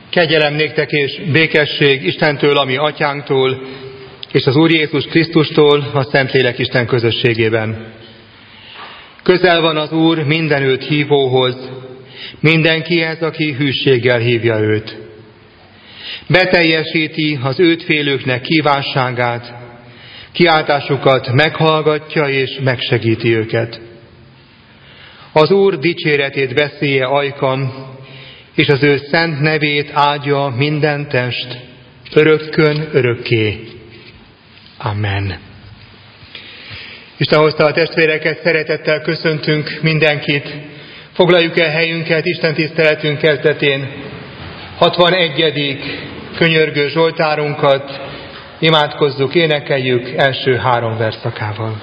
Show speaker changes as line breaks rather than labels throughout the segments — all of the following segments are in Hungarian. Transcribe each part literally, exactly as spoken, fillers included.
Kegyelem néktek és békesség Istentől, ami atyánktól, és az Úr Jézus Krisztustól, a Szentlélek Isten közösségében. Közel van az Úr mindenütt hívóhoz, mindenkihez, aki hűséggel hívja őt. Beteljesíti az őt félőknek kívánságát, kiáltásukat meghallgatja és megsegíti őket. Az Úr dicséretét beszélje ajkan, és az ő szent nevét áldja minden test, örökkön örökké. Amen. Isten hozta a testvéreket, szeretettel köszöntünk mindenkit. Foglaljuk el helyünket Isten tiszteletünk kezdetén. hatvanegyedik könyörgő Zsoltárunkat imádkozzuk, énekeljük első három verszakával.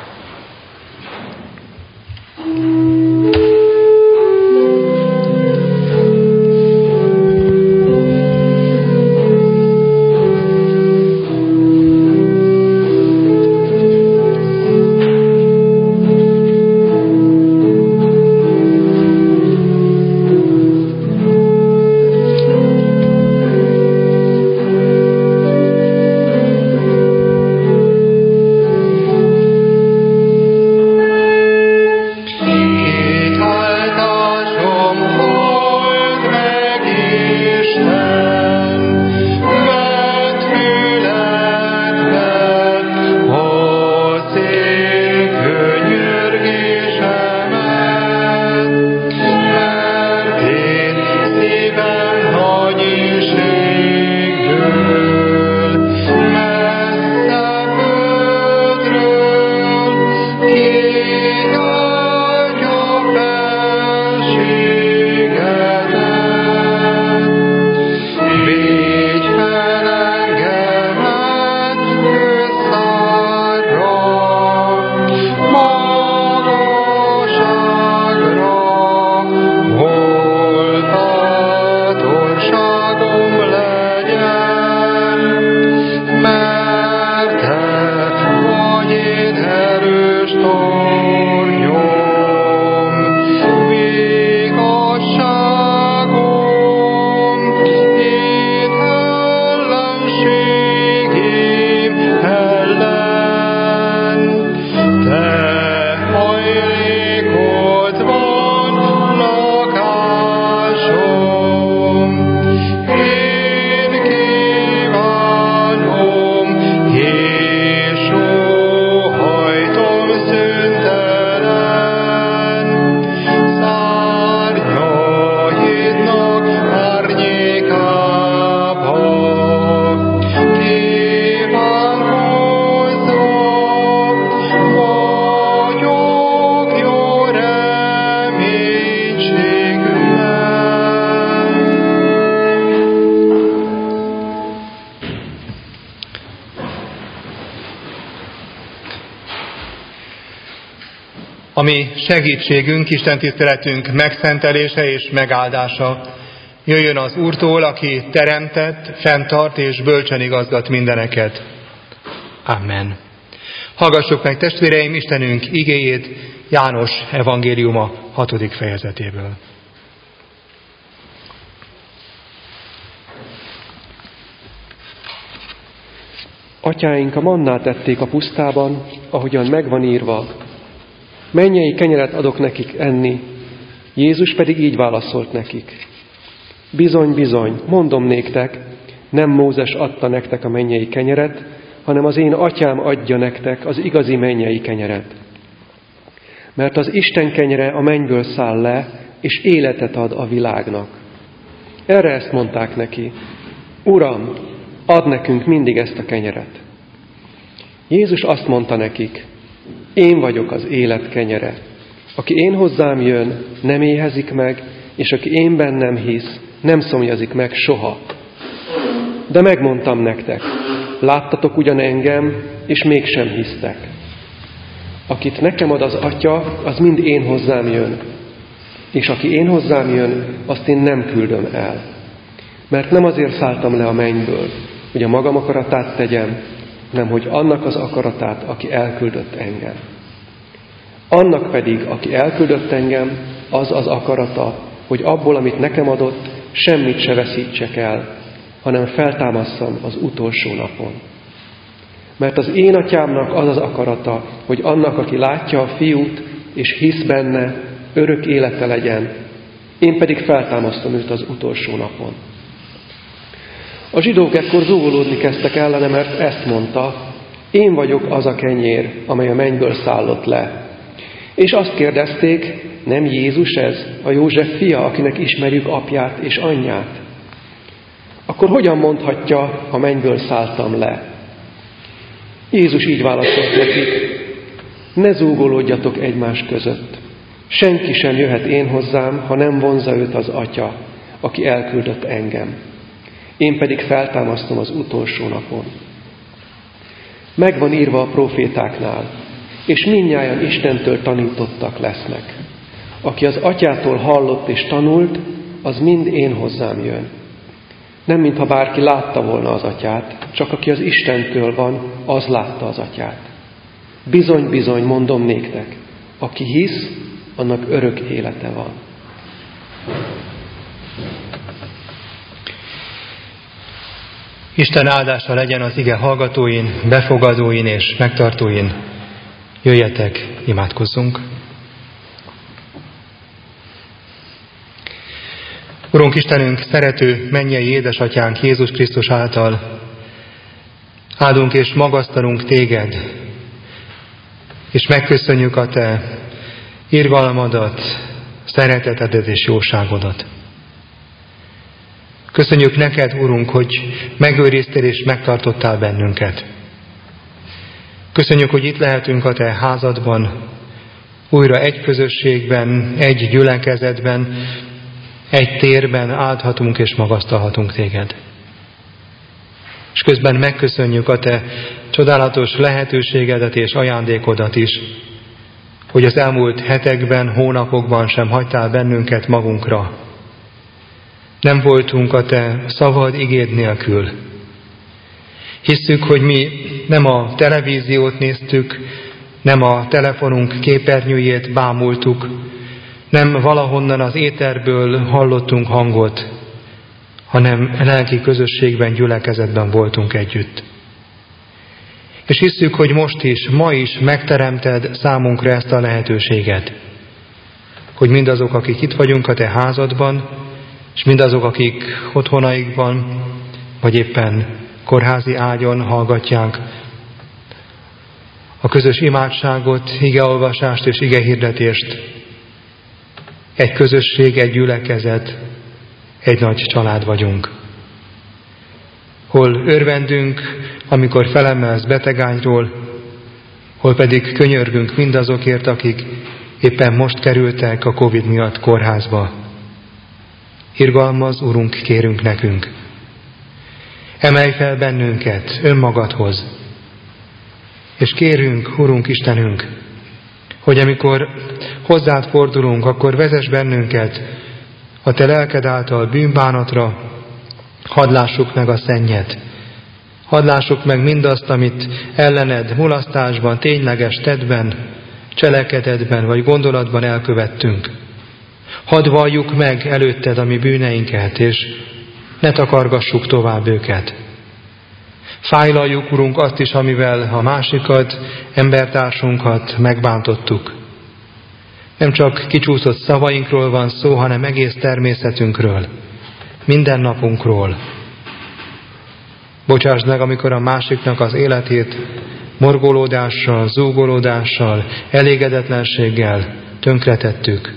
Ami segítségünk, Isten tiszteletünk megszentelése és megáldása jöjjön az Úrtól, aki teremtett, fenntart és bölcsen igazgat mindeneket. Amen. Hallgassuk meg, testvéreim, Istenünk igéjét János evangéliuma hatodik fejezetéből.
Atyáink a mannát ették a pusztában, ahogyan megvan írva: mennyei kenyeret adok nekik enni. Jézus pedig így válaszolt nekik: bizony, bizony, mondom néktek, nem Mózes adta nektek a mennyei kenyeret, hanem az én atyám adja nektek az igazi mennyei kenyeret. Mert az Isten kenyere a mennyből száll le, és életet ad a világnak. Erre ezt mondták neki: Uram, add nekünk mindig ezt a kenyeret. Jézus azt mondta nekik: én vagyok az élet kenyere. Aki én hozzám jön, nem éhezik meg, és aki én bennem hisz, nem szomjazik meg soha. De megmondtam nektek, láttatok ugyan engem, és mégsem hisztek. Akit nekem ad az Atya, az mind én hozzám jön. És aki én hozzám jön, azt én nem küldöm el. Mert nem azért szálltam le a mennyből, hogy a magam akaratát tegyem, hanem hogy annak az akaratát, aki elküldött engem. Annak pedig, aki elküldött engem, az az akarata, hogy abból, amit nekem adott, semmit se veszítsek el, hanem feltámasszam az utolsó napon. Mert az én atyámnak az az akarata, hogy annak, aki látja a fiút, és hisz benne, örök élete legyen, én pedig feltámasztom őt az utolsó napon. A zsidók ekkor zúgolódni kezdtek ellene, mert ezt mondta, én vagyok az a kenyér, amely a mennyből szállott le. És azt kérdezték, nem Jézus ez, a József fia, akinek ismerjük apját és anyját? Akkor hogyan mondhatja, a mennyből szálltam le? Jézus így válaszolt nekik, ne zúgolódjatok egymás között. Senki sem jöhet én hozzám, ha nem vonzza őt az Atya, aki elküldött engem. Én pedig feltámasztom az utolsó napon. Megvan írva a profétáknál, és mindnyájan Istentől tanítottak lesznek. Aki az Atyától hallott és tanult, az mind én hozzám jön. Nem mintha bárki látta volna az Atyát, csak aki az Istentől van, az látta az Atyát. Bizony, bizony, mondom néktek, aki hisz, annak örök élete van.
Isten áldása legyen az ige hallgatóin, befogadóin és megtartóin. Jöjjetek, imádkozzunk! Urunk Istenünk, szerető mennyei édesatyánk Jézus Krisztus által áldunk és magasztalunk Téged, és megköszönjük a Te irgalmadat, szeretetedet és jóságodat. Köszönjük neked, Urunk, hogy megőriztél és megtartottál bennünket. Köszönjük, hogy itt lehetünk a Te házadban, újra egy közösségben, egy gyülekezetben, egy térben áldhatunk és magasztalhatunk Téged. És közben megköszönjük a Te csodálatos lehetőségedet és ajándékodat is, hogy az elmúlt hetekben, hónapokban sem hagytál bennünket magunkra. Nem voltunk a Te szavad igéd nélkül. Hisszük, hogy mi nem a televíziót néztük, nem a telefonunk képernyőjét bámultuk, nem valahonnan az éterből hallottunk hangot, hanem lelki közösségben, gyülekezetben voltunk együtt. És hisszük, hogy most is, ma is megteremted számunkra ezt a lehetőséget, hogy mindazok, akik itt vagyunk a Te házadban, és mindazok, akik otthonaikban, vagy éppen kórházi ágyon hallgatják a közös imádságot, igeolvasást és igehirdetést, egy közösség, egy gyülekezet, egy nagy család vagyunk. Hol örvendünk, amikor felemelsz betegágyról, hol pedig könyörgünk mindazokért, akik éppen most kerültek a Covid miatt kórházba. Irgalmaz, Urunk, kérünk nekünk. Emelj fel bennünket önmagadhoz, és kérünk, Urunk Istenünk, hogy amikor hozzád fordulunk, akkor vezess bennünket a Te lelked által bűnbánatra, hadd lássuk meg a szennyet, hadd lássuk meg mindazt, amit ellened mulasztásban, tényleges tettben, cselekedetben vagy gondolatban elkövettünk. Hadd valljuk meg előtted a mi bűneinket, és ne takargassuk tovább őket. Fájlaljuk, Urunk, azt is, amivel a másikat, embertársunkat megbántottuk. Nem csak kicsúszott szavainkról van szó, hanem egész természetünkről, mindennapunkról. Bocsásd meg, amikor a másiknak az életét morgolódással, zúgolódással, elégedetlenséggel tönkretettük.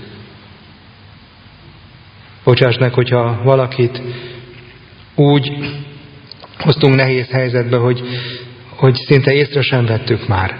Bocsásd meg, hogyha valakit úgy hoztunk nehéz helyzetbe, hogy, hogy szinte észre sem vettük már.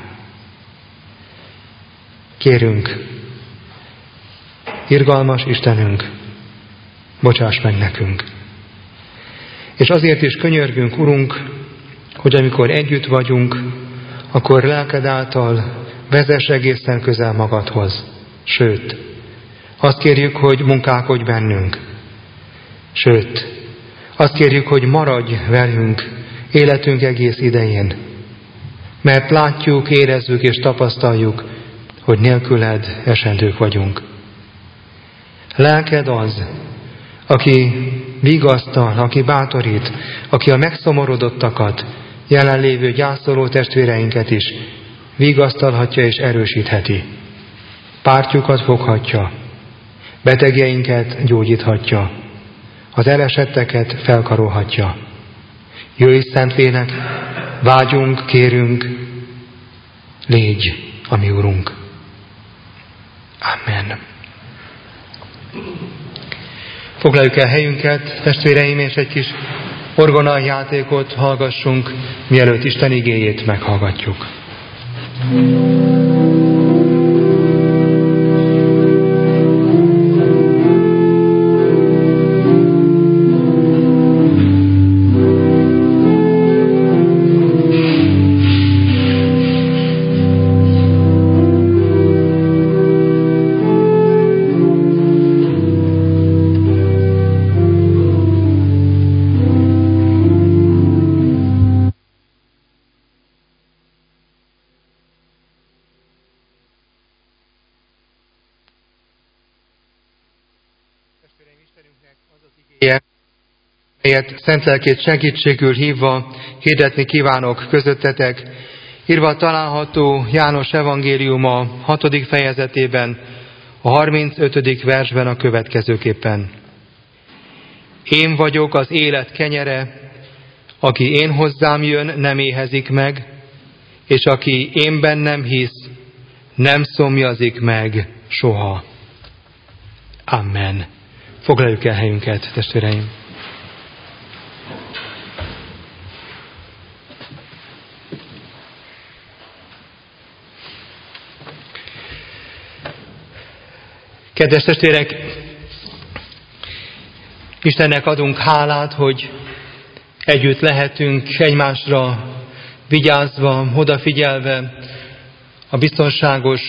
Kérünk, irgalmas Istenünk, bocsáss meg nekünk. És azért is könyörgünk, Urunk, hogy amikor együtt vagyunk, akkor lelked által vezess egészen közel magadhoz. Sőt, azt kérjük, hogy munkálkodj bennünk. Sőt, azt kérjük, hogy maradj velünk életünk egész idején. Mert látjuk, érezzük és tapasztaljuk, hogy nélküled esendők vagyunk. Lelked az, aki vigasztal, aki bátorít, aki a megszomorodottakat, jelenlévő gyászoló testvéreinket is vigasztalhatja és erősítheti. Pártjukat foghatja, betegjeinket gyógyíthatja, az elesetteket felkarolhatja. Jöjj, Szentlélek, vágyunk, kérünk, légy a mi Urunk. Amen. Foglaljuk el helyünket, testvéreim, és egy kis orgonai játékot hallgassunk, mielőtt Isten igéjét meghallgatjuk. Melyet szent lelkét segítségül hívva hirdetni kívánok közöttetek, írva található János evangéliuma hatodik fejezetében, a harmincötödik versben a következőképpen. Én vagyok az élet kenyere, aki én hozzám jön, nem éhezik meg, és aki én bennem hisz, nem szomjazik meg soha. Amen. Foglaljuk el helyünket, testvéreim. Kedves testvérek, Istennek adunk hálát, hogy együtt lehetünk egymásra vigyázva, odafigyelve, a biztonságos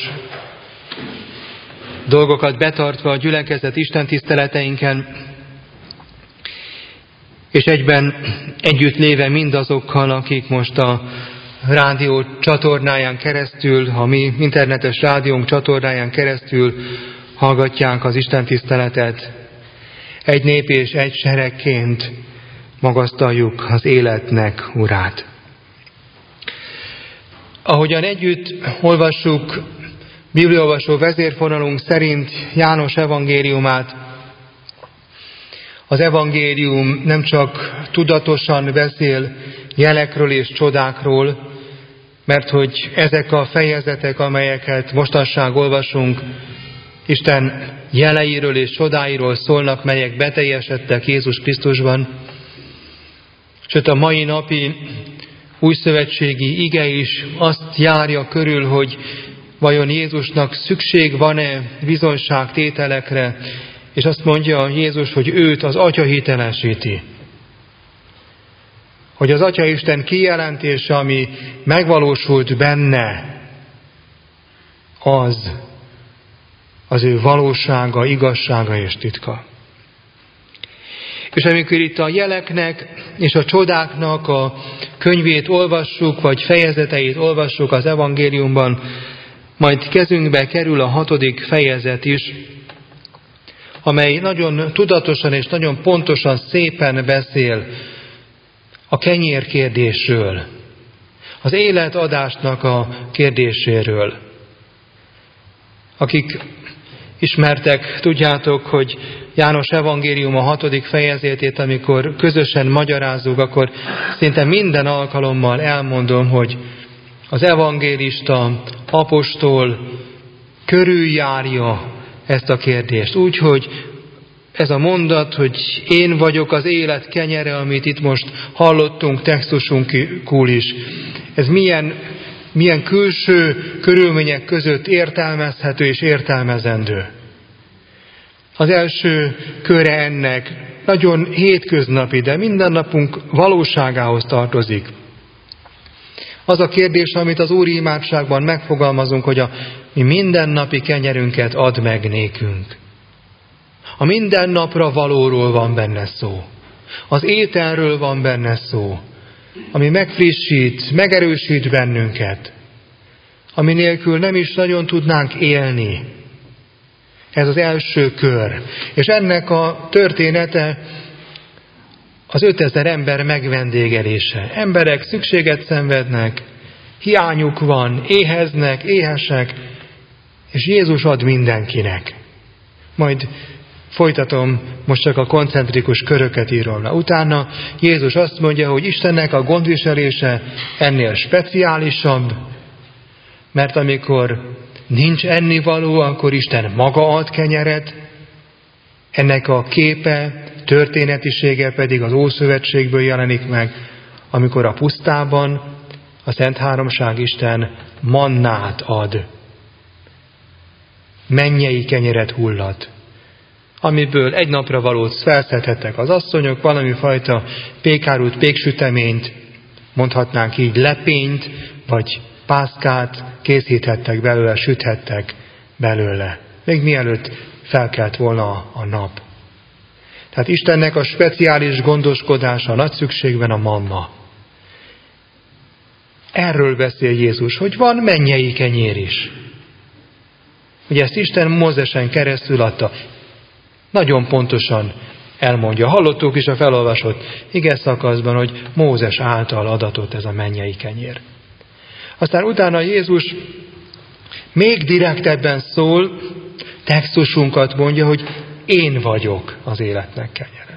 dolgokat betartva a gyülekezet Isten tiszteleteinken, és egyben együtt léve mindazokkal, akik most a rádió csatornáján keresztül, a mi internetes rádiónk csatornáján keresztül hallgatják az Isten tiszteletet. Egy nép és egy seregként magasztaljuk az életnek Urát. Ahogyan együtt olvassuk bibliaolvasó vezérfonalunk szerint János evangéliumát, az evangélium nem csak tudatosan beszél jelekről és csodákról, mert hogy ezek a fejezetek, amelyeket mostanság olvasunk, Isten jeleiről és csodáiról szólnak, melyek beteljesedtek Jézus Krisztusban. Sőt, a mai napi újszövetségi ige is azt járja körül, hogy vajon Jézusnak szükség van-e bizonyságtételekre, és azt mondja Jézus, hogy őt az Atya hitelesíti. Hogy az Atya Isten kijelentése, ami megvalósult benne, az az ő valósága, igazsága és titka. És amikor itt a jeleknek és a csodáknak a könyvét olvassuk, vagy fejezeteit olvassuk az evangéliumban, majd kezünkbe kerül a hatodik fejezet is, amely nagyon tudatosan és nagyon pontosan, szépen beszél a kenyér kérdésről, az életadásnak a kérdéséről. Akik ismertek, tudjátok, hogy János evangélium a hatodik fejezetét, amikor közösen magyarázzuk, akkor szinte minden alkalommal elmondom, hogy az evangélista, apostol körüljárja ezt a kérdést. Úgyhogy ez a mondat, hogy én vagyok az élet kenyere, amit itt most hallottunk textusunkul is, ez milyen, milyen külső körülmények között értelmezhető és értelmezendő. Az első köre ennek nagyon hétköznapi, de mindennapunk valóságához tartozik. Az a kérdés, amit az úri imádságban megfogalmazunk, hogy a mi mindennapi kenyerünket add meg nékünk. A mindennapra valóról van benne szó. Az ételről van benne szó, ami megfrissít, megerősít bennünket, ami nélkül nem is nagyon tudnánk élni. Ez az első kör. És ennek a története az ötezer ember megvendégelése. Emberek szükséget szenvednek, hiányuk van, éheznek, éhesek, és Jézus ad mindenkinek. Majd folytatom, most csak a koncentrikus köröket írom le. Utána Jézus azt mondja, hogy Istennek a gondviselése ennél speciálisabb, mert amikor nincs ennivaló, akkor Isten maga ad kenyeret, ennek a képe, történetisége pedig az Ószövetségből jelenik meg, amikor a pusztában a Szent Háromság Isten mannát ad, mennyei kenyeret hullat, amiből egy napra valót felszedhettek az asszonyok, valami fajta pékárút, péksüteményt, mondhatnánk így lepényt, vagy pászkát készíthettek belőle, süthettek belőle, még mielőtt felkelt volna a nap. Tehát Istennek a speciális gondoskodása nagy szükségben a manna. Erről beszél Jézus, hogy van mennyei kenyér is. Ugye ezt Isten Mózesen keresztül adta. Nagyon pontosan elmondja. Hallottuk is a felolvasott ige szakaszban, hogy Mózes által adatott ez a mennyei kenyér. Aztán utána Jézus még direktebben szól, textusunkat mondja, hogy én vagyok az életnek kenyere.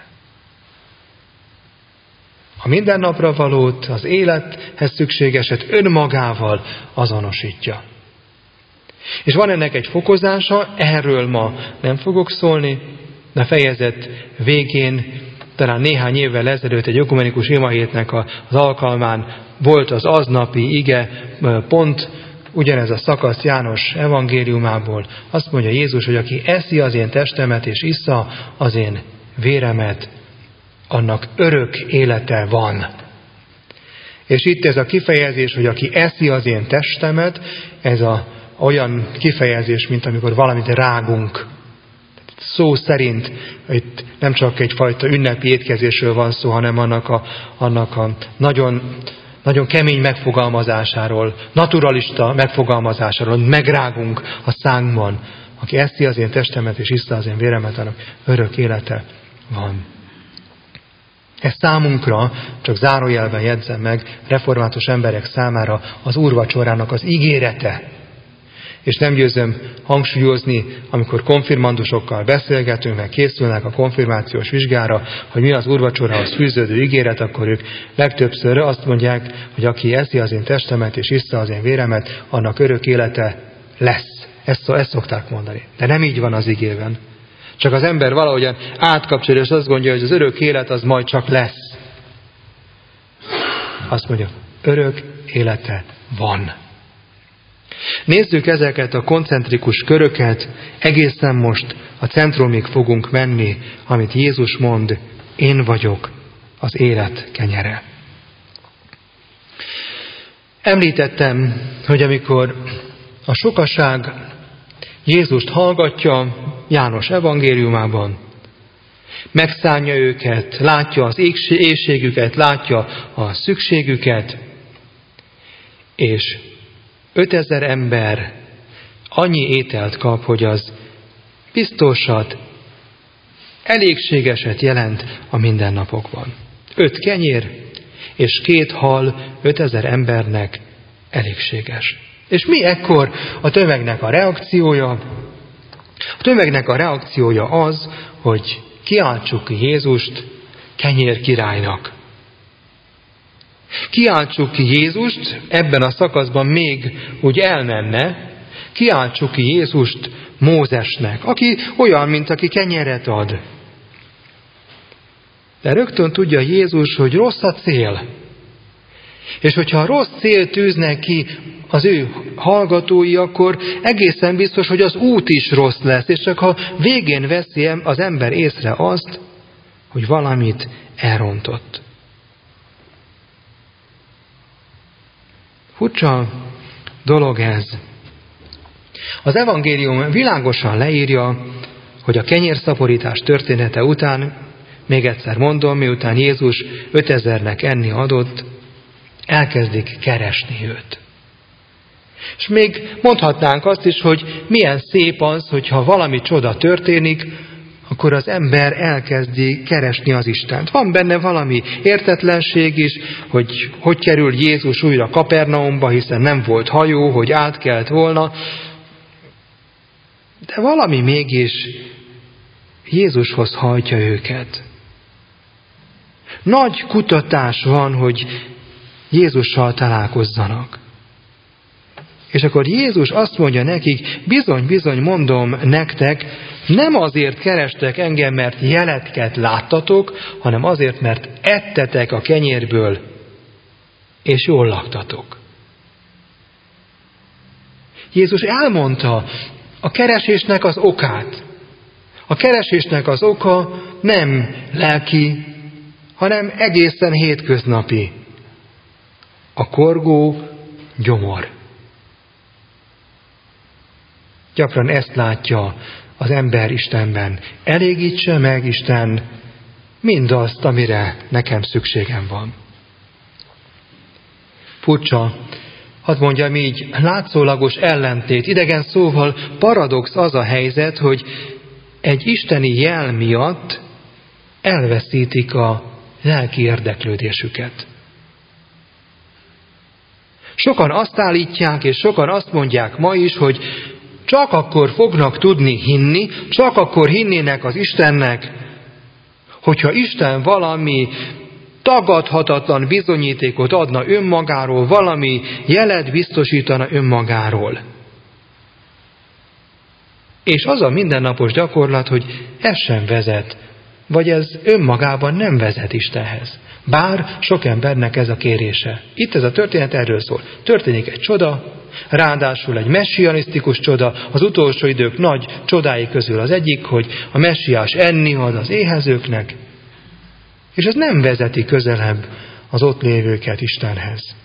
A mindennapra valót, az élethez szükségeset önmagával azonosítja. És van ennek egy fokozása, erről ma nem fogok szólni, de a fejezet végén, talán néhány évvel ezelőtt egy ökumenikus imahétnek az alkalmán volt az aznapi ige pont, ugyanez a szakasz János evangéliumából. Azt mondja Jézus, hogy aki eszi az én testemet és issza az én véremet, annak örök élete van. És itt ez a kifejezés, hogy aki eszi az én testemet, ez a, olyan kifejezés, mint amikor valamit rágunk. Szó szerint itt nem csak egyfajta ünnepi étkezésről van szó, hanem annak a, annak a nagyon, nagyon kemény megfogalmazásáról, naturalista megfogalmazásáról, megrágunk a szánkban. Aki eszi az én testemet és issza az én véremet, annak örök élete van. Ez számunkra, csak zárójelben jegyzem meg, református emberek számára az úrvacsorának az ígérete. És nem győzöm hangsúlyozni, amikor konfirmandusokkal beszélgetünk, meg készülnek a konfirmációs vizsgára, hogy mi az úrvacsorához fűződő ígéret, akkor ők legtöbbször azt mondják, hogy aki eszi az én testemet és issza az én véremet, annak örök élete lesz. Ezt, ezt szokták mondani. De nem így van az igében. Csak az ember valahogyan átkapcsolja, és azt gondolja, hogy az örök élet az majd csak lesz. Azt mondja, örök élete van. Nézzük ezeket a koncentrikus köröket, egészen most a centrumig fogunk menni, amit Jézus mond, én vagyok az élet kenyere. Említettem, hogy amikor a sokaság Jézust hallgatja János evangéliumában, megszánja őket, látja az éhségüket, látja a szükségüket, és ötezer ember annyi ételt kap, hogy az biztosat, elégségeset jelent a mindennapokban. Öt kenyér és két hal ötezer embernek elégséges. És mi ekkor a tömegnek a reakciója? A tömegnek a reakciója az, hogy kiáltsuk ki Jézust kenyér királynak. Kiáltsuk ki Jézust, ebben a szakaszban még úgy elmenne, kiáltsuk ki Jézust Mózesnek, aki olyan, mint aki kenyeret ad. De rögtön tudja Jézus, hogy rossz a cél. És hogyha rossz cél tűznek ki az ő hallgatói, akkor egészen biztos, hogy az út is rossz lesz, és csak ha végén veszi az ember észre azt, hogy valamit elrontott. Furcsa dolog ez. Az evangélium világosan leírja, hogy a kenyérszaporítás története után, még egyszer mondom, miután Jézus ötezernek enni adott, elkezdik keresni őt. És még mondhatnánk azt is, hogy milyen szép az, hogyha valami csoda történik, akkor az ember elkezdi keresni az Istent. Van benne valami értetlenség is, hogy hogy kerül Jézus újra Kapernaumba, hiszen nem volt hajó, hogy átkelt volna. De valami mégis Jézushoz hajtja őket. Nagy kutatás van, hogy Jézussal találkozzanak. És akkor Jézus azt mondja nekik, bizony, bizony mondom nektek, nem azért kerestek engem, mert jeletket láttatok, hanem azért, mert ettetek a kenyérből, és jól laktatok. Jézus elmondta a keresésnek az okát. A keresésnek az oka nem lelki, hanem egészen hétköznapi. A korgó gyomor. Gyakran ezt látja az ember Istenben. Elégítse meg Isten mindazt, amire nekem szükségem van. Furcsa, hadd mondjam így, látszólagos ellentét, idegen szóval paradox az a helyzet, hogy egy isteni jel miatt elveszítik a lelki érdeklődésüket. Sokan azt állítják, és sokan azt mondják ma is, hogy csak akkor fognak tudni hinni, csak akkor hinnének az Istennek, hogyha Isten valami tagadhatatlan bizonyítékot adna önmagáról, valami jelet biztosítana önmagáról. És az a mindennapos gyakorlat, hogy ez sem vezet, vagy ez önmagában nem vezet Istenhez. Bár sok embernek ez a kérése. Itt ez a történet erről szól. Történik egy csoda, ráadásul egy messianisztikus csoda, az utolsó idők nagy csodái közül az egyik, hogy a messiás enni ad az éhezőknek, és ez nem vezeti közelebb az ott lévőket Istenhez.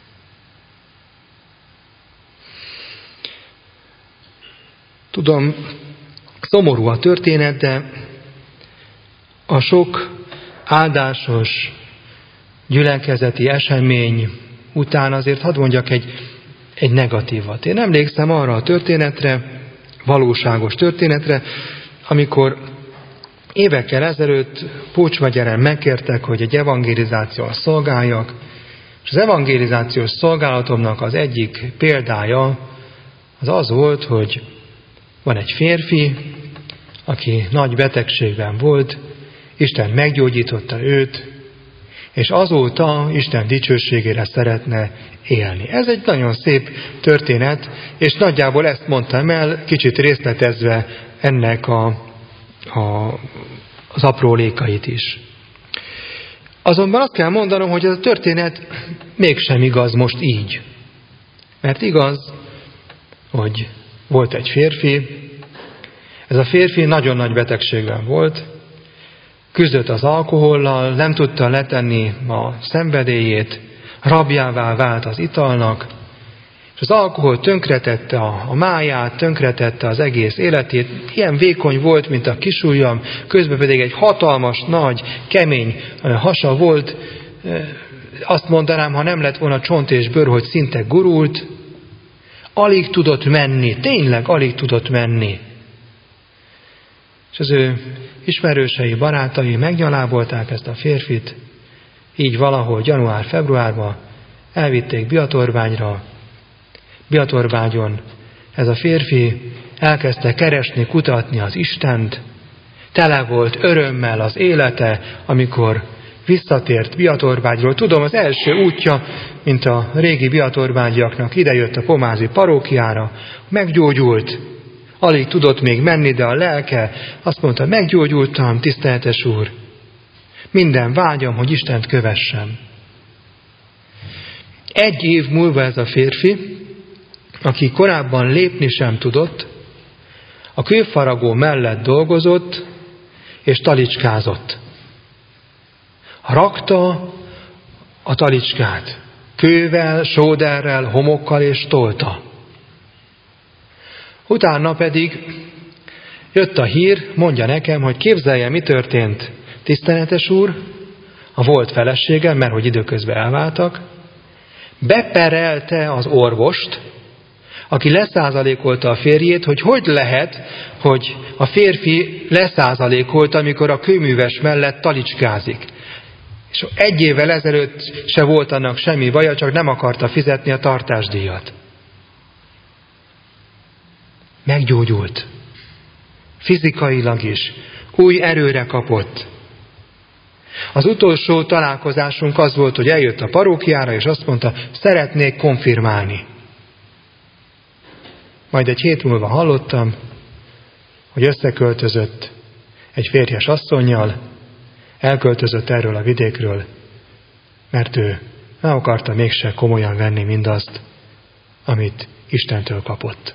Tudom, szomorú a történet, de a sok áldásos gyülekezeti esemény után azért hadd mondjak egy, egy negatívat. Én emlékszem arra a történetre, valóságos történetre, amikor évekkel ezelőtt Pócsmegyeren megkértek, hogy egy evangelizációval szolgáljak, és az evangelizációs szolgálatomnak az egyik példája az az volt, hogy van egy férfi, aki nagy betegségben volt, Isten meggyógyította őt, és azóta Isten dicsőségére szeretne élni. Ez egy nagyon szép történet, és nagyjából ezt mondtam el, kicsit részletezve ennek a, a, az aprólékait is. Azonban azt kell mondanom, hogy ez a történet mégsem igaz most így. Mert igaz, hogy volt egy férfi, ez a férfi nagyon nagy betegségben volt, küzdött az alkohollal, nem tudta letenni a szenvedélyét, rabjává vált az italnak, és az alkohol tönkretette a, a máját, tönkretette az egész életét, ilyen vékony volt, mint a kisujjam, közben pedig egy hatalmas, nagy, kemény hasa volt, azt mondanám, ha nem lett volna csont és bőr, hogy szinte gurult, alig tudott menni, tényleg alig tudott menni. És az ő ismerősei, barátai megnyalábolták ezt a férfit, így valahol január-februárban elvitték Biatorbányra. Biatorbányon ez a férfi elkezdte keresni, kutatni az Istent, tele volt örömmel az élete, amikor visszatért Biatorbányról. Tudom, az első útja, mint a régi biatorbányiaknak, idejött a pomázi parókiára, meggyógyult, alig tudott még menni, de a lelke azt mondta, meggyógyultam, tiszteletes Úr. Minden vágyam, hogy Istent kövessem. Egy év múlva ez a férfi, aki korábban lépni sem tudott, a kőfaragó mellett dolgozott, és talicskázott. Rakta a talicskát, kővel, sóderrel, homokkal és tolta. Utána pedig jött a hír, mondja nekem, hogy képzelje, mi történt. Tiszteletes Úr, a volt feleségem, mert hogy időközben elváltak, beperelte az orvost, aki leszázalékolta a férjét, hogy hogy lehet, hogy a férfi leszázalékolta, amikor a kőműves mellett talicskázik. És egy évvel ezelőtt se volt annak semmi baja, csak nem akarta fizetni a tartásdíjat. Meggyógyult. Fizikailag is. Új erőre kapott. Az utolsó találkozásunk az volt, hogy eljött a parókiára, és azt mondta, szeretnék konfirmálni. Majd egy hét múlva hallottam, hogy összeköltözött egy férjes asszonnyal, elköltözött erről a vidékről, mert ő nem akarta mégse komolyan venni mindazt, amit Istentől kapott.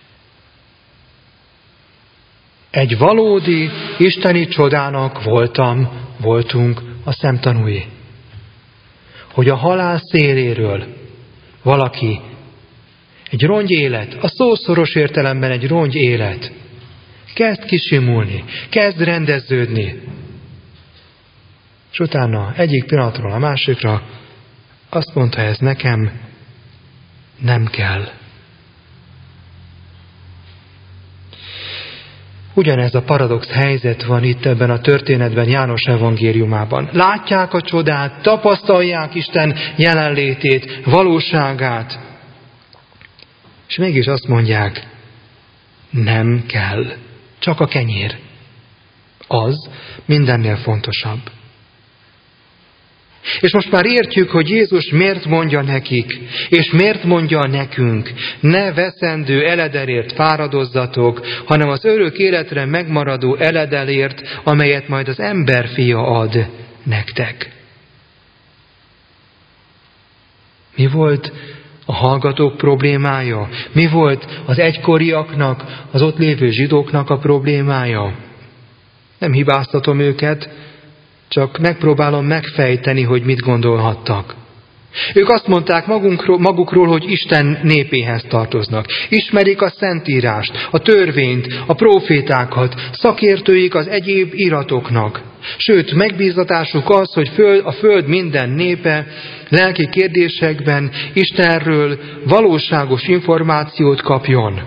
Egy valódi isteni csodának voltam, voltunk a szemtanúi. Hogy a halál széléről valaki, egy rongy élet, a szószoros értelemben egy rongy élet, kezd kisimulni, kezd rendeződni. És utána egyik pillanatról a másikra azt mondta, ez nekem nem kell. Ugyanez a paradox helyzet van itt ebben a történetben János evangéliumában. Látják a csodát, tapasztalják Isten jelenlétét, valóságát, és mégis azt mondják, nem kell, csak a kenyér. Az mindennél fontosabb. És most már értjük, hogy Jézus miért mondja nekik, és miért mondja nekünk, ne veszendő eledelért fáradozzatok, hanem az örök életre megmaradó eledelért, amelyet majd az emberfia ad nektek. Mi volt a hallgatók problémája? Mi volt az egykoriaknak, az ott lévő zsidóknak a problémája? Nem hibáztatom őket, csak megpróbálom megfejteni, hogy mit gondolhattak. Ők azt mondták magunkról, magukról, hogy Isten népéhez tartoznak. Ismerik a Szentírást, a törvényt, a prófétákat, szakértőik az egyéb iratoknak. Sőt, megbízatásuk az, hogy föld, a föld minden népe lelki kérdésekben Istenről valóságos információt kapjon.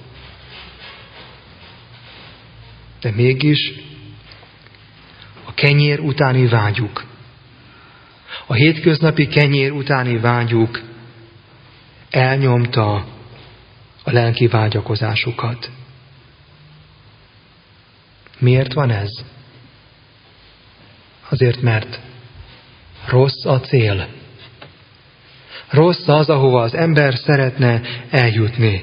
De mégis a kenyér utáni vágyuk, a hétköznapi kenyér utáni vágyuk elnyomta a lelki vágyakozásukat. Miért van ez? Azért, mert rossz a cél. Rossz az, ahova az ember szeretne eljutni.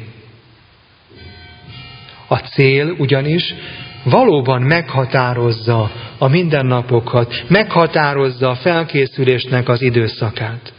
A cél ugyanis valóban meghatározza a mindennapokat, meghatározza a felkészülésnek az időszakát.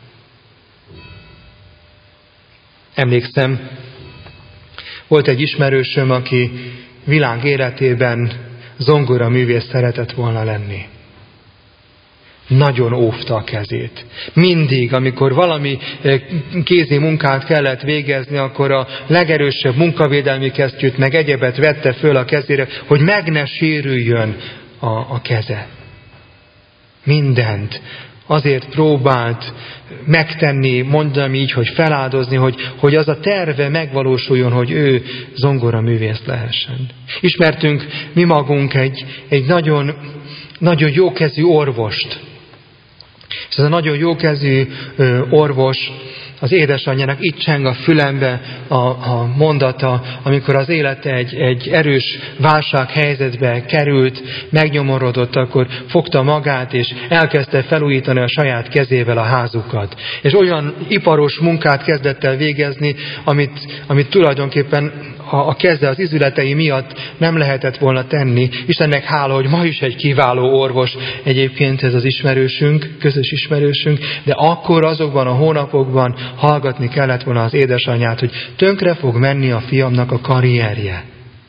Emlékszem, volt egy ismerősöm, aki világ életében zongora művész szeretett volna lenni. Nagyon óvta a kezét. Mindig, amikor valami kézi munkát kellett végezni, akkor a legerősebb munkavédelmi kesztyűt meg egyebet vette föl a kezére, hogy meg ne sérüljön a, a keze. Mindent azért próbált megtenni, mondom így, hogy feláldozni, hogy, hogy az a terve megvalósuljon, hogy ő zongora művész lehessen. Ismertünk mi magunk egy, egy nagyon, nagyon jókezű orvost. És ez a nagyon jókezű orvos, az édesanyjának itt cseng a fülembe a, a mondata, amikor az élete egy, egy erős válsághelyzetbe került, megnyomorodott, akkor fogta magát, és elkezdte felújítani a saját kezével a házukat. És olyan iparos munkát kezdett el végezni, amit, amit tulajdonképpen a, a keze az izületei miatt nem lehetett volna tenni. Istennek hála, hogy ma is egy kiváló orvos egyébként ez az ismerősünk, közös ismerősünk, de akkor azokban a hónapokban hallgatni kellett volna az édesanyját, hogy tönkre fog menni a fiamnak a karrierje.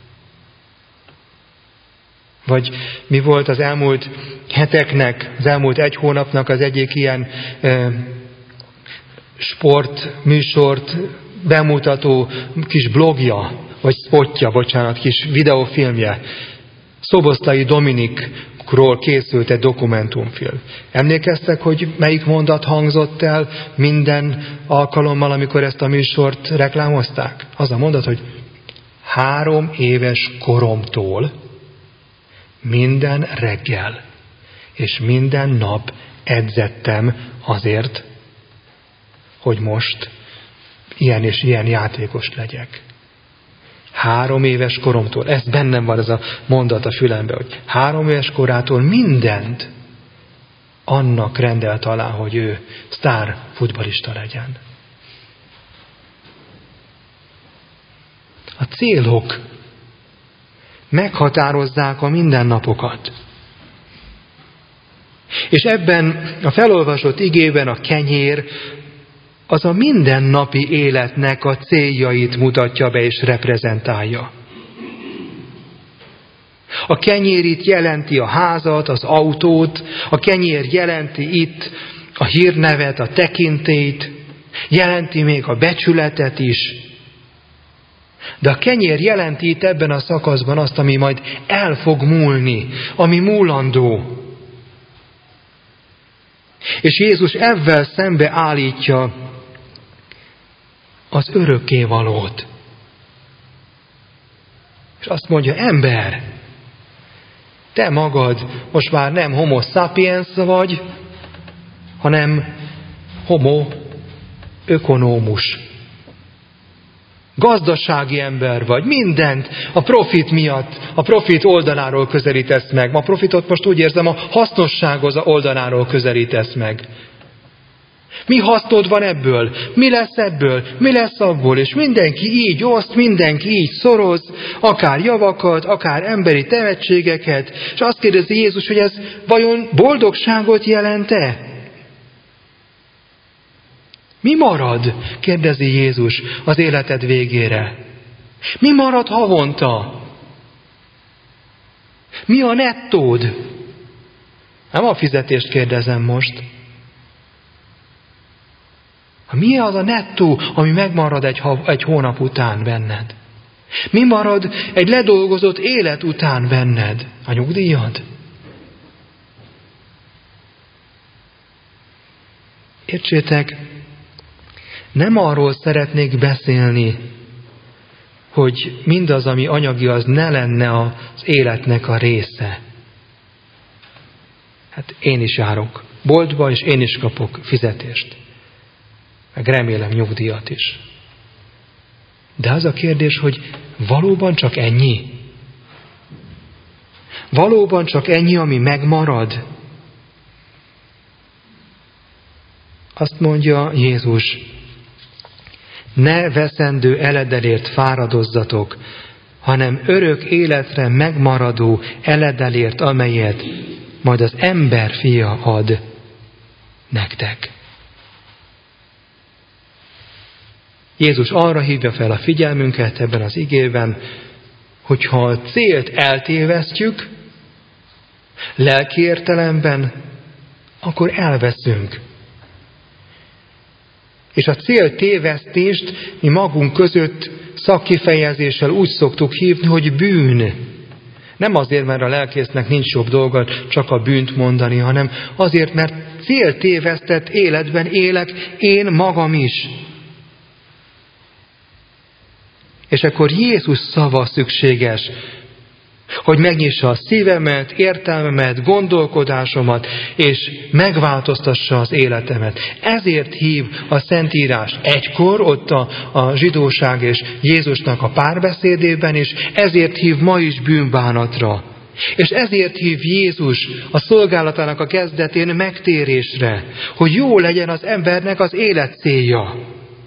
Vagy mi volt az elmúlt heteknek, az elmúlt egy hónapnak az egyik ilyen e, sportműsort bemutató kis blogja, vagy spotja, bocsánat, kis videófilmje. Szoboszlai Dominik ról készült egy dokumentumfilm. Emlékeztek, hogy melyik mondat hangzott el minden alkalommal, amikor ezt a műsort reklámozták? Az a mondat, hogy három éves koromtól minden reggel és minden nap edzettem azért, hogy most ilyen és ilyen játékos legyek. Három éves koromtól, ez bennem van ez a mondat a fülembe, hogy három éves korától mindent annak rendelt alá, hogy ő sztár futballista legyen. A célok meghatározzák a mindennapokat. És ebben a felolvasott igében a kenyér az a mindennapi életnek a céljait mutatja be és reprezentálja. A kenyér itt jelenti a házat, az autót, a kenyér jelenti itt a hírnevet, a tekintélyt, jelenti még a becsületet is. De a kenyér jelenti itt ebben a szakaszban azt, ami majd el fog múlni, ami múlandó. És Jézus ezzel szembe állítja az örökkévalót. És azt mondja, ember, te magad most már nem homo sapiens vagy, hanem homo ökonómus. Gazdasági ember vagy, mindent a profit miatt, a profit oldaláról közelítesz meg. A profitot most úgy érzem, a hasznosság oldaláról közelítesz meg. Mi hasznod van ebből? Mi lesz ebből? Mi lesz abból? És mindenki így oszt, mindenki így szoroz, akár javakat, akár emberi tehetségeket, és azt kérdezi Jézus, hogy ez vajon boldogságot jelent-e? Mi marad? Kérdezi Jézus az életed végére. Mi marad havonta? Mi a nettód? Nem a fizetést kérdezem most. Mi az a nettó, ami megmarad egy, egy hónap után benned? Mi marad egy ledolgozott élet után benned? A nyugdíjad? Értsétek, nem arról szeretnék beszélni, hogy mindaz, ami anyagi, az ne lenne az életnek a része. Hát én is járok boltba, és én is kapok fizetést. Meg remélem nyugdíjat is. De az a kérdés, hogy valóban csak ennyi? Valóban csak ennyi, ami megmarad? Azt mondja Jézus, ne veszendő eledelért fáradozzatok, hanem örök életre megmaradó eledelért, amelyet majd az ember fia ad nektek. Jézus arra hívja fel a figyelmünket ebben az igében, hogyha a célt eltévesztjük, lelki értelemben, akkor elveszünk. És a céltévesztést mi magunk között szakkifejezéssel úgy szoktuk hívni, hogy bűn. Nem azért, mert a lelkésznek nincs jobb dolga csak a bűnt mondani, hanem azért, mert céltévesztett életben élek én magam is. És akkor Jézus szava szükséges, hogy megnyissa a szívemet, értelmemet, gondolkodásomat, és megváltoztassa az életemet. Ezért hív a Szentírás egykor, ott a, a zsidóság és Jézusnak a párbeszédében, és ezért hív ma is bűnbánatra. És ezért hív Jézus a szolgálatának a kezdetén megtérésre, hogy jó legyen az embernek az élet célja.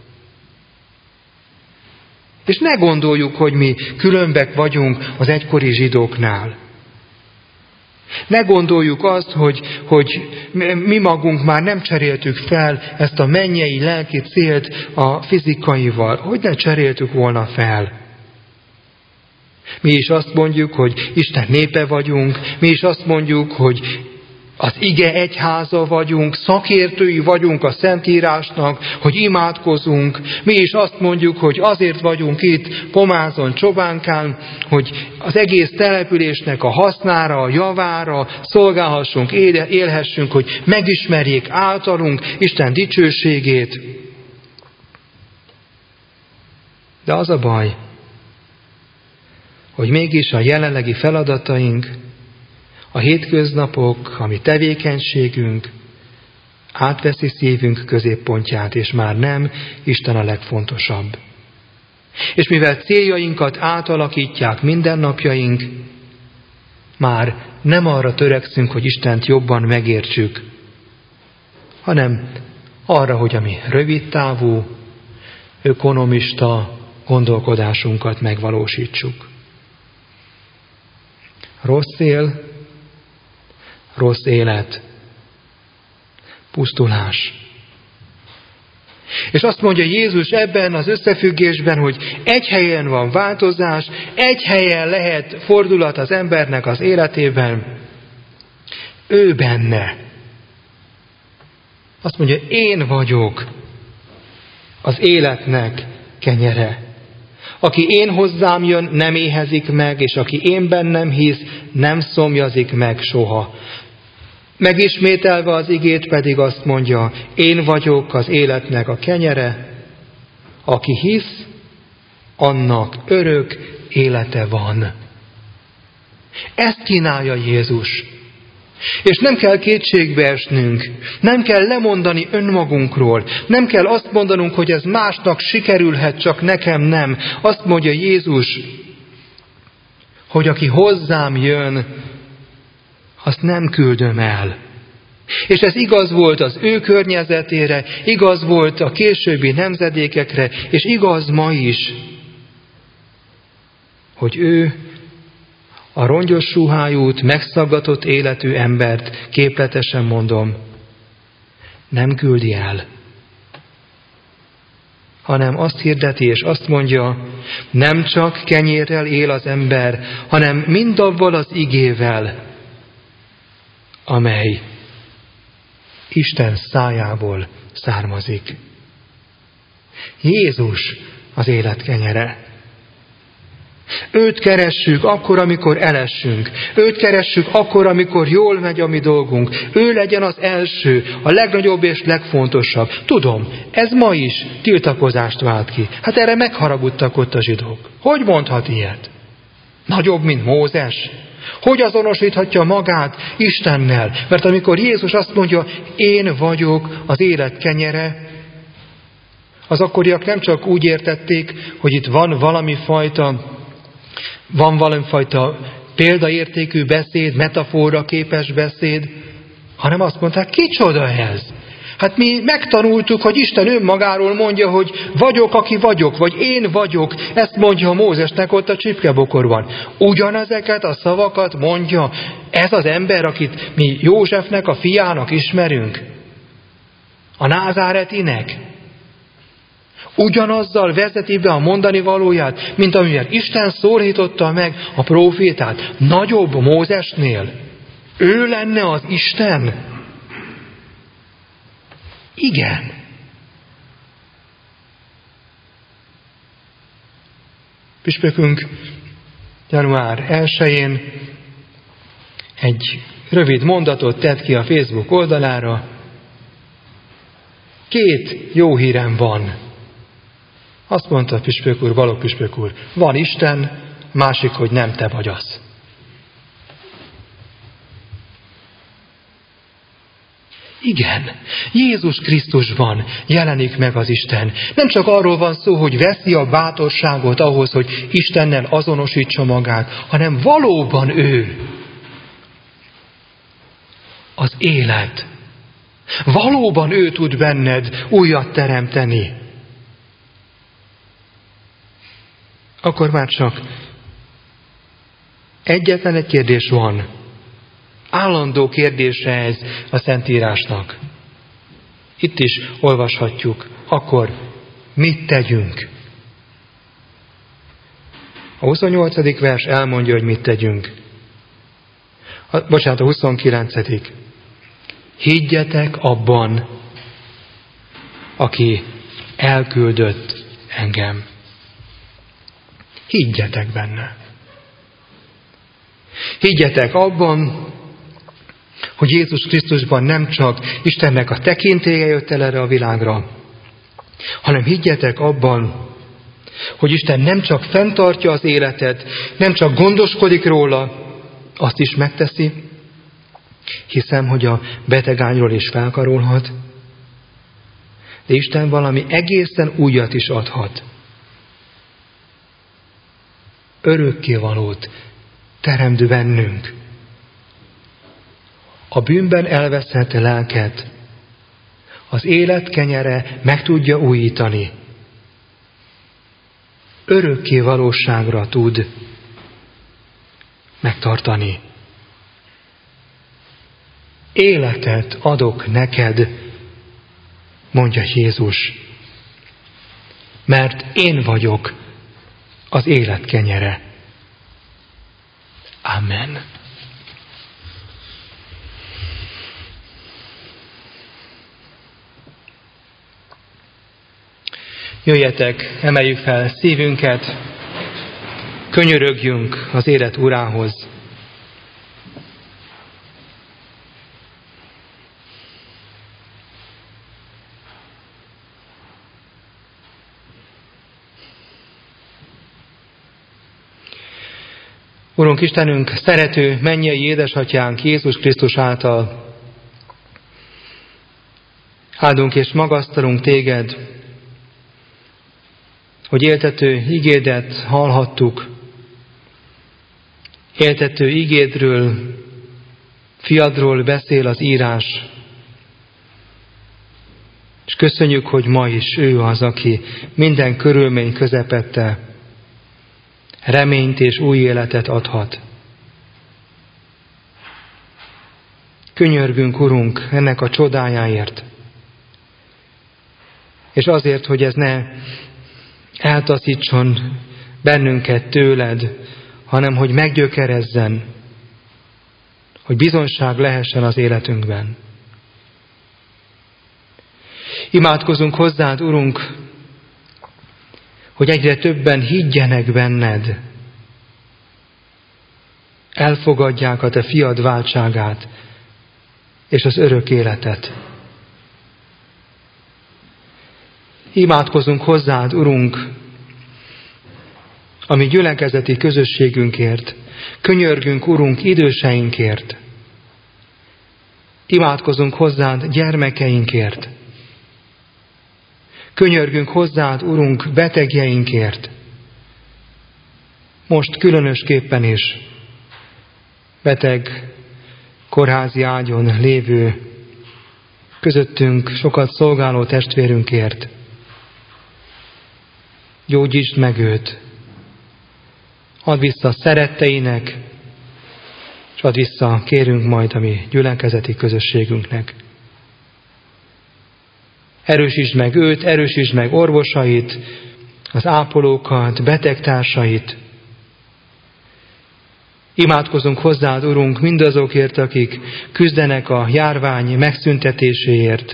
És ne gondoljuk, hogy mi különbek vagyunk az egykori zsidóknál. Ne gondoljuk azt, hogy, hogy mi magunk már nem cseréltük fel ezt a mennyei lelki célt a fizikaival. Hogy ne cseréltük volna fel? Mi is azt mondjuk, hogy Isten népe vagyunk, mi is azt mondjuk, hogy az ige egyháza vagyunk, szakértői vagyunk a Szentírásnak, hogy imádkozunk. Mi is azt mondjuk, hogy azért vagyunk itt Pomázon, Csobánkán, hogy az egész településnek a hasznára, a javára szolgálhassunk, élhessünk, hogy megismerjék általunk Isten dicsőségét. De az a baj, hogy mégis a jelenlegi feladataink, a hétköznapok, a mi tevékenységünk átveszi szívünk középpontját, és már nem Isten a legfontosabb. És mivel céljainkat átalakítják mindennapjaink, már nem arra törekszünk, hogy Istent jobban megértsük, hanem arra, hogy a mi rövidtávú, ökonomista gondolkodásunkat megvalósítsuk. Rossz él, rossz élet, pusztulás. És azt mondja Jézus ebben az összefüggésben, hogy egy helyen van változás, egy helyen lehet fordulat az embernek az életében, ő benne. Azt mondja, én vagyok az életnek kenyere. Aki én hozzám jön, nem éhezik meg, és aki én bennem hisz, nem szomjazik meg soha. Megismételve az igét pedig azt mondja, én vagyok az életnek a kenyere, aki hisz, annak örök élete van. Ezt kínálja Jézus. És nem kell kétségbe esnünk, nem kell lemondani önmagunkról, nem kell azt mondanunk, hogy ez másnak sikerülhet, csak nekem nem. Azt mondja Jézus, hogy aki hozzám jön, azt nem küldöm el. És ez igaz volt az ő környezetére, igaz volt a későbbi nemzedékekre, és igaz ma is, hogy ő a rongyos ruhájút, megszaggatott életű embert, képletesen mondom, nem küldi el, hanem azt hirdeti és azt mondja, nem csak kenyérrel él az ember, hanem mindavval az igével, amely Isten szájából származik. Jézus az élet kenyere. Őt keressük akkor, amikor elessünk. Őt keressük akkor, amikor jól megy a mi dolgunk. Ő legyen az első, a legnagyobb és legfontosabb. Tudom, ez ma is tiltakozást vált ki. Hát erre megharagudtak ott a zsidók. Hogy mondhat ilyet? Nagyobb, mint Mózes? Hogy azonosíthatja magát Istennel? Mert amikor Jézus azt mondja, én vagyok az élet kenyere, az akkoriak nem csak úgy értették, hogy itt van valami fajta Van valamifajta példaértékű beszéd, metafora képes beszéd, hanem azt mondták, kicsoda ez? Hát mi megtanultuk, hogy Isten önmagáról mondja, hogy vagyok, aki vagyok, vagy én vagyok, ezt mondja Mózesnek ott a csipkebokorban. Ugyanezeket a szavakat mondja ez az ember, akit mi Józsefnek a fiának ismerünk, a názáretinek. Ugyanazzal vezeti be a mondani valóját, mint amivel Isten szólította meg a prófétát. Nagyobb Mózesnél. Ő lenne az Isten? Igen. Püspökünk január elsején egy rövid mondatot tett ki a Facebook oldalára. Két jó hírem van. Azt mondta a püspök úr, Balogh püspök úr, van Isten, másik, hogy nem te vagy az. Igen, Jézus Krisztusban jelenik meg az Isten. Nem csak arról van szó, hogy veszi a bátorságot ahhoz, hogy Istennel azonosítsa magát, hanem valóban ő az élet. Valóban ő tud benned újat teremteni. Akkor már csak egyetlen egy kérdés van. Állandó kérdése ez a Szentírásnak. Itt is olvashatjuk. Akkor mit tegyünk? A huszonnyolcadik vers elmondja, hogy mit tegyünk. A, bocsánat, a huszonkilencedik Higgyetek abban, aki elküldött engem. Higgyetek benne. Higgyetek abban, hogy Jézus Krisztusban nem csak Istennek a tekintélye jött el erre a világra, hanem higgyetek abban, hogy Isten nem csak fenntartja az életet, nem csak gondoskodik róla, azt is megteszi. Hiszem, hogy a betegányról is felkarolhat, de Isten valami egészen újat is adhat. Örökkévalót teremt bennünk. A bűnben elveszett lelket az élet kenyere meg tudja újítani. Örökké valóságra tud megtartani. Életet adok neked, mondja Jézus, mert én vagyok az élet kenyere. Amen. Jöjjetek, emeljük fel szívünket, könyörögjünk az élet Urához. Urunk Istenünk, szerető mennyei édesatyánk Jézus Krisztus által áldunk és magasztalunk téged, hogy éltető igédet hallhattuk, éltető igédről, fiadról beszél az írás, és köszönjük, hogy ma is ő az, aki minden körülmény közepette reményt és új életet adhat. Könyörgünk, Urunk, ennek a csodájáért, és azért, hogy ez ne eltaszítson bennünket tőled, hanem hogy meggyökerezzen, hogy bizonyság lehessen az életünkben. Imádkozunk hozzád, Urunk, hogy egyre többen higgyenek benned, elfogadják a te fiad váltságát és az örök életet. Imádkozunk hozzád, Urunk, a mi gyülekezeti közösségünkért, könyörgünk, Urunk, időseinkért. Imádkozunk hozzád gyermekeinkért. Könyörgünk hozzád, Urunk, betegjeinkért. Most különösképpen is beteg, kórházi ágyon lévő, közöttünk sokat szolgáló testvérünkért. Gyógyítsd meg őt. Add vissza szeretteinek, és add vissza, kérünk majd a mi gyülekezeti közösségünknek. Erősítsd meg őt, erősítsd meg orvosait, az ápolókat, betegtársait. Imádkozunk hozzád, Urunk, mindazokért, akik küzdenek a járvány megszüntetéséért.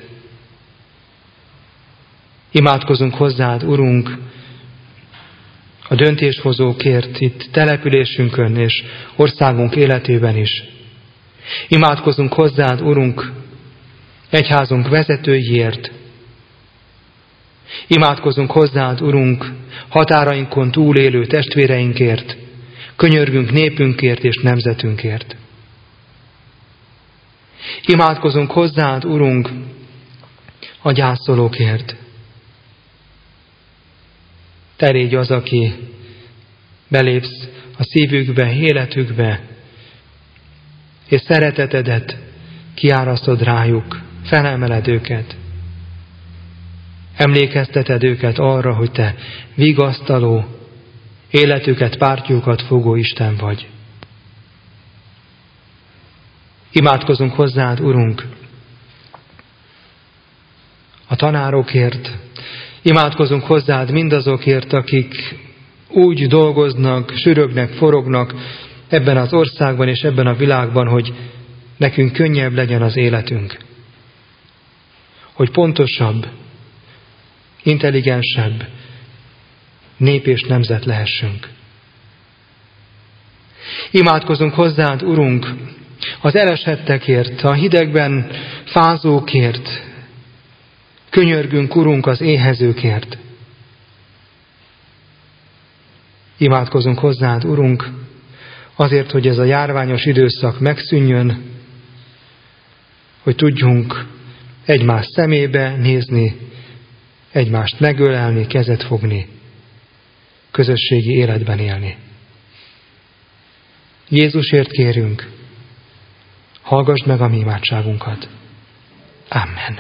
Imádkozunk hozzád, Urunk, a döntéshozókért itt településünkön és országunk életében is. Imádkozunk hozzád, Urunk, egyházunk vezetőiért. Imádkozunk hozzád, Urunk, határainkon túlélő testvéreinkért, könyörgünk népünkért és nemzetünkért. Imádkozunk hozzád, Urunk, a gyászolókért. Te légy az, aki belépsz a szívükbe, életükbe, és szeretetedet kiárasztod rájuk, felemeled őket. Emlékezteted őket arra, hogy te vigasztaló, életüket, pártjukat fogó Isten vagy. Imádkozunk hozzád, Urunk, a tanárokért, imádkozunk hozzád mindazokért, akik úgy dolgoznak, sürögnek, forognak ebben az országban és ebben a világban, hogy nekünk könnyebb legyen az életünk. hogy pontosabb, intelligensebb nép és nemzet lehessünk. Imádkozunk hozzád, Urunk, az elesettekért, a hidegben fázókért, könyörgünk, Urunk, az éhezőkért. Imádkozunk hozzád, Urunk, azért, hogy ez a járványos időszak megszűnjön, hogy tudjunk egymás szemébe nézni, egymást megölelni, kezet fogni, közösségi életben élni. Jézusért kérünk, hallgass meg a mi imádságunkat. Amen.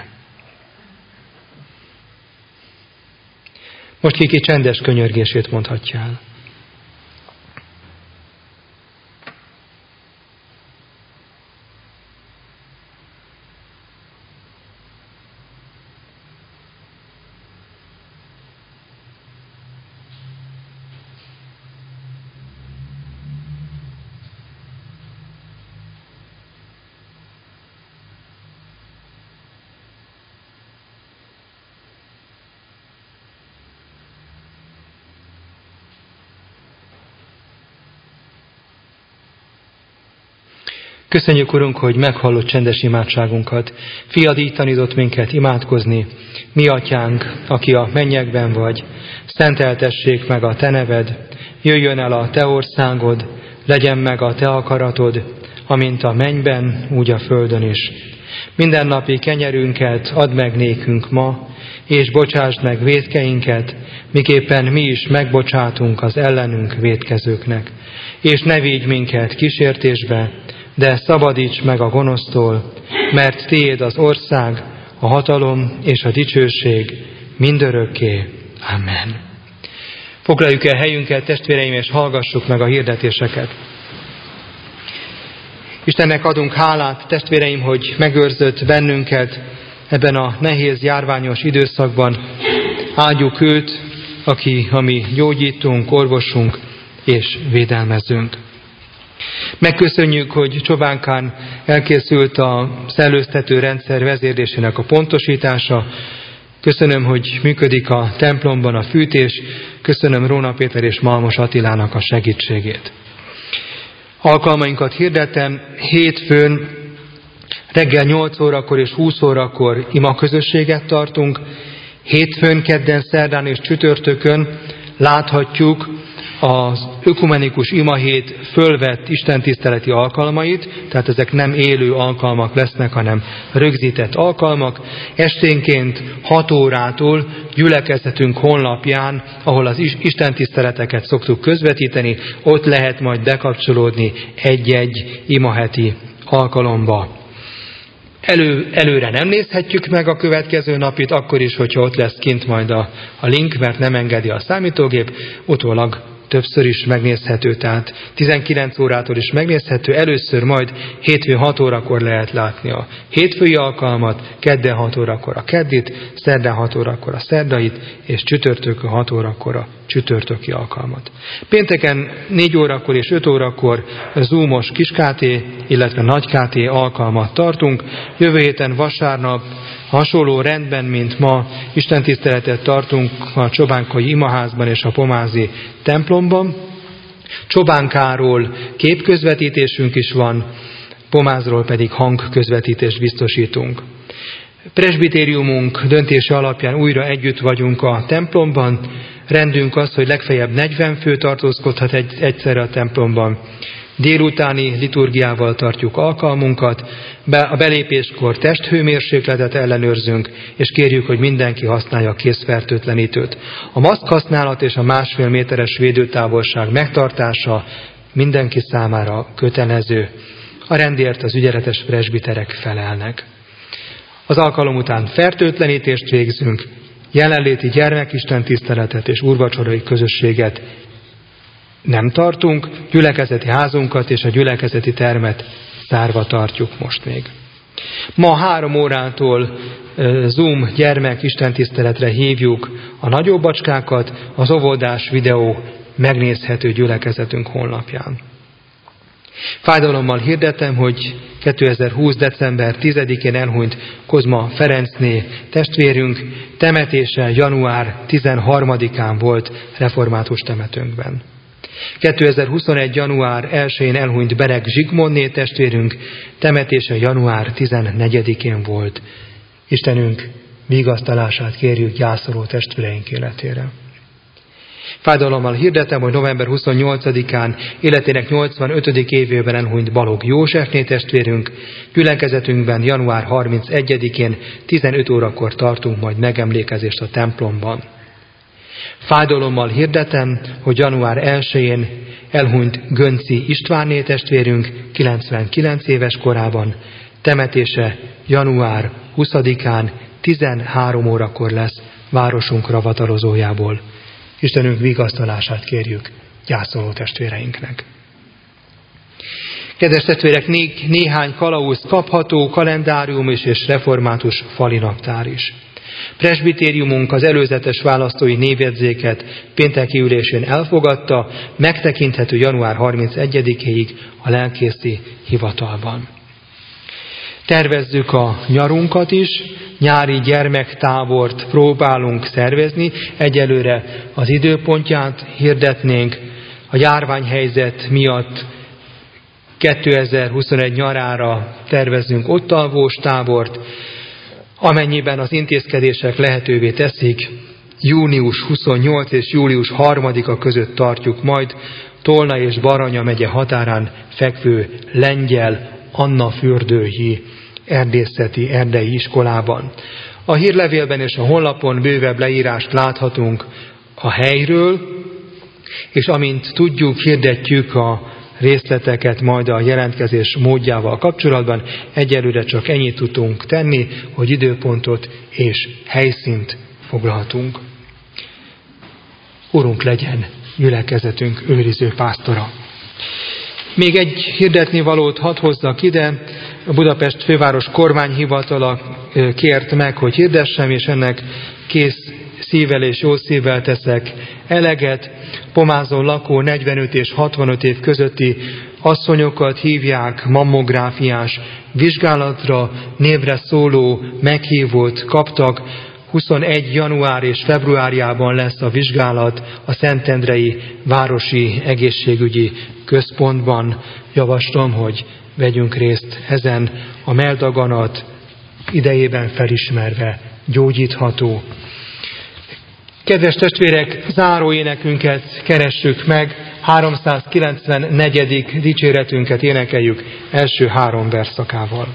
Most Kiki csendes könyörgését mondhatja el. Köszönjük, Urunk, hogy meghallott csendes imádságunkat. Fiad így tanított minket imádkozni. Mi, Atyánk, aki a mennyekben vagy, szenteltessék meg a Te neved, jöjjön el a Te országod, legyen meg a Te akaratod, amint a mennyben, úgy a földön is. Mindennapi kenyerünket add meg nékünk ma, és bocsásd meg vétkeinket, miképpen mi is megbocsátunk az ellenünk vétkezőknek. És ne vigy minket kísértésbe, de szabadíts meg a gonosztól, mert Tiéd az ország, a hatalom és a dicsőség mindörökké. Amen. Foglaljuk el helyünket, testvéreim, és hallgassuk meg a hirdetéseket. Istennek adunk hálát, testvéreim, hogy megőrzött bennünket ebben a nehéz járványos időszakban. Áldjuk őt, aki a mi gyógyítunk, orvosunk és védelmezünk. Megköszönjük, hogy Csobánkán elkészült a szellőztető rendszer vezérlésének a pontosítása. Köszönöm, hogy működik a templomban a fűtés. Köszönöm Róna Péter és Malmos Attilának a segítségét. Alkalmainkat hirdetem, hétfőn reggel nyolc órakor és húsz órakor imaközösséget tartunk. Hétfőn, kedden, szerdán és csütörtökön láthatjuk az ökumenikus imahét fölvett istentiszteleti alkalmait, tehát ezek nem élő alkalmak lesznek, hanem rögzített alkalmak. Esténként hat órától gyülekezetünk honlapján, ahol az istentiszteleteket szoktuk közvetíteni, ott lehet majd bekapcsolódni egy-egy imaheti alkalomba. Elő, előre nem nézhetjük meg a következő napit, akkor is, hogyha ott lesz kint majd a, a link, mert nem engedi a számítógép, utólag többször is megnézhető, tehát tizenkilenc órától is megnézhető, először majd hétfőn hat órakor lehet látni a hétfői alkalmat, kedden hat órakor a keddit, szerdán hat órakor a szerdait, és csütörtökön hat órakor a csütörtöki alkalmat. Pénteken négy órakor és öt órakor zoomos kis ká té, illetve nagy ká té alkalmat tartunk. Jövő héten vasárnap hasonló rendben, mint ma, istentiszteletet tartunk a Csobánkai imaházban és a pomázi templomban. Csobánkáról képközvetítésünk is van, Pomázról pedig hangközvetítést biztosítunk. Presbitériumunk döntése alapján újra együtt vagyunk a templomban. Rendünk az, hogy legfeljebb negyven fő tartózkodhat egy, egyszerre a templomban. Délutáni liturgiával tartjuk alkalmunkat, be, a belépéskor testhőmérsékletet ellenőrzünk, és kérjük, hogy mindenki használja a kézfertőtlenítőt. A maszk használat és a másfél méteres védőtávolság megtartása mindenki számára kötelező. A rendért az ügyeletes presbiterek felelnek. Az alkalom után fertőtlenítést végzünk, jelenléti gyermekistentiszteletet és úrvacsorai közösséget nem tartunk, gyülekezeti házunkat és a gyülekezeti termet zárva tartjuk most még. Ma három órától Zoom gyermek istentiszteletre hívjuk a nagyobb bacskákat, az óvodás videó megnézhető gyülekezetünk honlapján. Fájdalommal hirdetem, hogy kétezer-húsz. december tizedikén elhunyt Kozma Ferencné testvérünk temetése január tizenharmadikán volt református temetőnkben. kétezer-huszonegy. január elsején elhunyt Bereg Zsigmondné testvérünk temetése január tizennegyedikén volt. Istenünk vigasztalását kérjük gyászoló testvéreink életére. Fájdalommal hirdetem, hogy november huszonnyolcadikán életének nyolcvanötödik évében elhunyt Balogh Józsefné testvérünk. Gyülekezetünkben január harmincegyedikén tizenöt órakor tartunk majd megemlékezést a templomban. Fájdalommal hirdetem, hogy január elsején elhunyt Gönci Istvánné testvérünk kilencvenkilenc éves korában. Temetése január huszadikán tizenhárom órakor lesz városunk ravatalozójából. Istenünk vigasztalását kérjük gyászoló testvéreinknek. Kedves testvérek, né- néhány kalauz kapható, kalendárium is és református fali naptár is. Presbitériumunk az előzetes választói névjegyzéket pénteki ülésén elfogadta, megtekinthető január harmincegyedikéig a lelkészi hivatalban. Tervezzük a nyarunkat is, nyári gyermektábort próbálunk szervezni, egyelőre az időpontját hirdetnénk, a járványhelyzet miatt kétezer-huszonegy nyarára tervezzünk ottalvós tábort, amennyiben az intézkedések lehetővé teszik, június huszonnyolcadika és július harmadika között tartjuk majd Tolna és Baranya megye határán fekvő lengyel Annafürdői erdészeti erdei iskolában. A hírlevélben és a honlapon bővebb leírást láthatunk a helyről, és amint tudjuk, hirdetjük a részleteket majd a jelentkezés módjával kapcsolatban. Egyelőre csak ennyit tudunk tenni, hogy időpontot és helyszínt foglalhatunk. Urunk legyen gyülekezetünk őriző pásztora. Még egy hirdetni valót hadd hozzak ide. A Budapest főváros kormányhivatala kért meg, hogy hirdessem, és ennek kész szívvel és jó szívvel teszek eleget. Pomázon lakó negyvenöt és hatvanöt év közötti asszonyokat hívják mammográfiás vizsgálatra, névre szóló meghívót kaptak. huszonegy január és februárjában lesz a vizsgálat a Szentendrei Városi Egészségügyi Központban. Javaslom, hogy vegyünk részt ezen, a melldaganat idejében felismerve gyógyítható. Kedves testvérek, záró énekünket keressük meg, háromszázkilencvennegyedik dicséretünket énekeljük első három versszakával.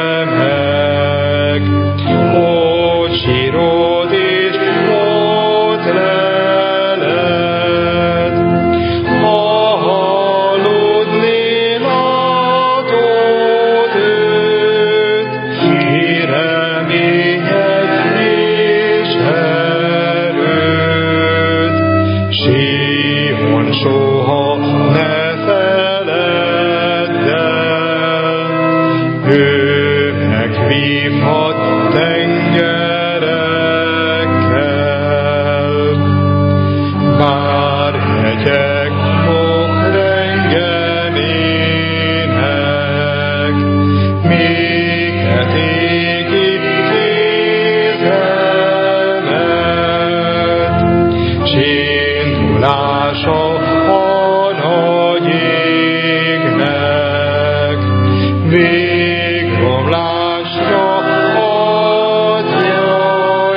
Sírod és ő megvívhat tengerekkel, bár hegyek mokrengenének, miket égi kézzeled, csindulása a nagy égnek, végromlásra adja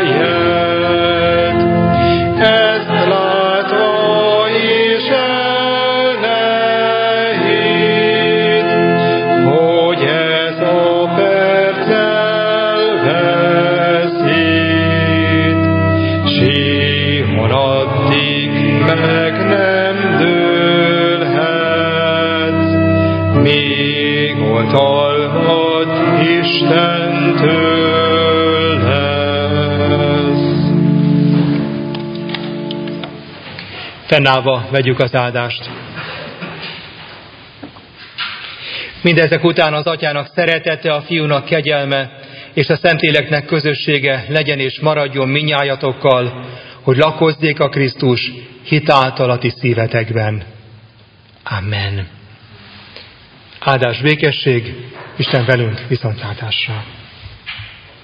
jelt. Ezt látva is el ne hidd, hogy ez a perc elveszít. Símon addig meg nem dőlhetsz, míg oltalmad Istentől lesz.
Fennállva vegyük az áldást. Mindezek után az Atyának szeretete, a Fiúnak kegyelme és a Szentléleknek közössége legyen és maradjon minnyájatokkal, hogy lakozzék a Krisztus hitáltal a ti szívetekben. Amen. Áldás, békesség, Isten velünk, viszontlátásra.